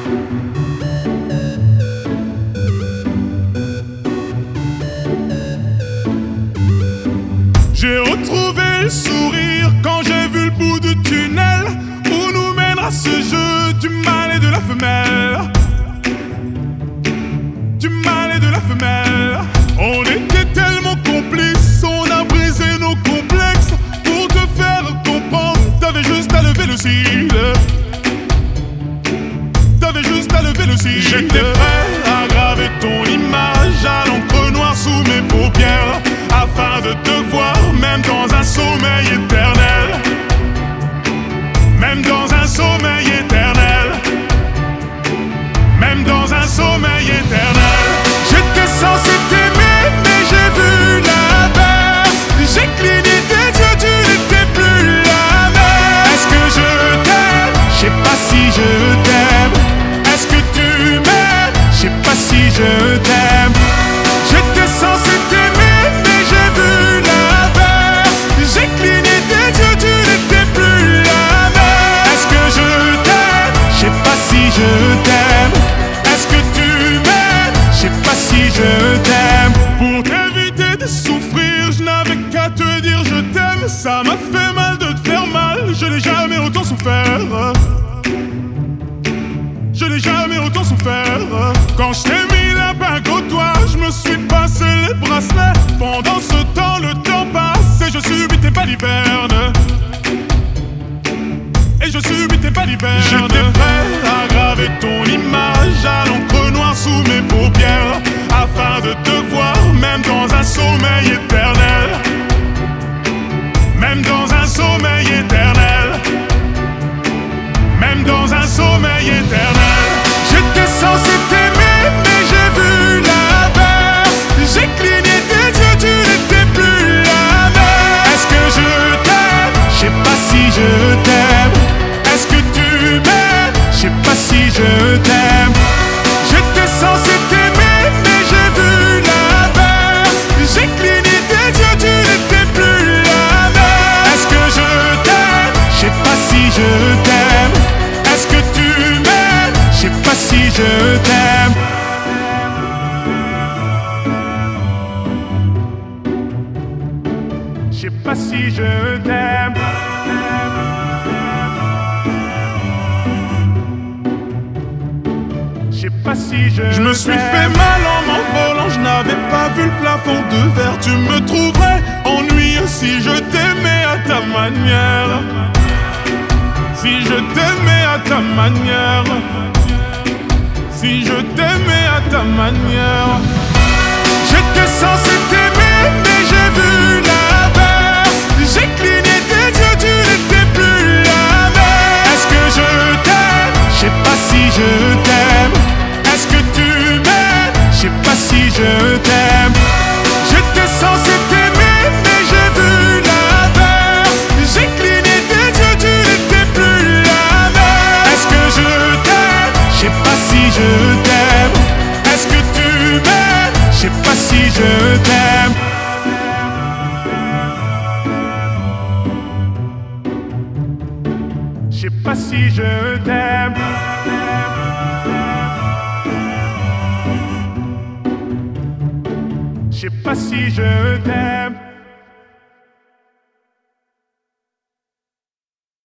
J'ai retrouvé le sourire quand j'ai vu le bout du tunnel où nous mènera ce jeu du mâle et de la femelle. Du mâle et de la femelle. On était tellement complices, on a brisé nos complexes. Pour te faire comprendre, t'avais juste à lever le cil. T'avais juste à lever le cil. J'étais prêt à graver ton image à l'encre noire sous mes paupières, afin de te voir même dans un sommeil éternel. Même dans un sommeil éternel. Même dans un sommeil éternel. J'étais censé t'aimer mais j'ai vu l'inverse. J'ai cligné tes yeux, tu n'étais plus la même. Est-ce que je t'aime? Je sais pas si je t'aime. Est-ce que tu m'aimes? Je sais pas si je t'aime. J'étais censé t'aimer mais j'ai vu l'inverse. J'ai cligné tes yeux, tu n'étais plus la même. Est-ce que je t'aime? Je sais pas si je t'aime. Est-ce que tu m'aimes? Je sais pas si je t'aime. Pour t'éviter de souffrir, je n'avais qu'à te dire je t'aime. Ça m'a fait mal de te faire mal, je n'ai jamais autant souffert. Je n'ai jamais autant souffert. Quand je t'ai mis la bague au doigt, je me suis passé les bracelets. Pendant ce temps, le temps passe et je subis tes balivernes. Et je subis tes balivernes. J'étais prêt à graver ton image à l'encre noire sous mes paupières, afin de te voir même dans un sommeil éternel. Même dans un sommeil éternel. Même dans un sommeil éternel. J'étais censé t'aimer mais j'ai vu l'inverse. J'ai cligné tes yeux, tu n'étais plus la même. Est-ce que je t'aime? Je sais pas si je t'aime. Est-ce que tu m'aimes? Je sais pas si je t'aime. J'étais censé t'aimer mais j'ai vu l'inverse. J'ai cligné tes yeux, tu n'étais plus la même. Est-ce que je t'aime? Je sais pas si je t'aime. Est-ce que tu m'aimes? Je sais pas si je t'aime. Je sais pas si je t'aime. Je sais pas si je me suis fait mal en m'envolant, je n'avais pas vu le plafond de verre. Tu me trouverais ennuyeux si je t'aimais à ta manière. Si je t'aimais à ta manière. Si je t'aimais à ta manière. J'étais censé t'aimer mais j'ai vu l'inverse. J'ai cligné tes yeux, tu n'étais plus la même. Est-ce que je t'aime? Je sais pas si je t'aime. Est-ce que tu m'aimes? Je sais pas si je t'aime. J'étais censé t'aimer mais j'ai vu l'inverse. J'ai cligné tes yeux, tu n'étais plus la même. Est-ce que je t'aime? Je sais pas si je t'aime. Est-ce que tu m'aimes? Je sais pas si je t'aime. Je sais pas si je t'aime. Je sais pas si je t'aime.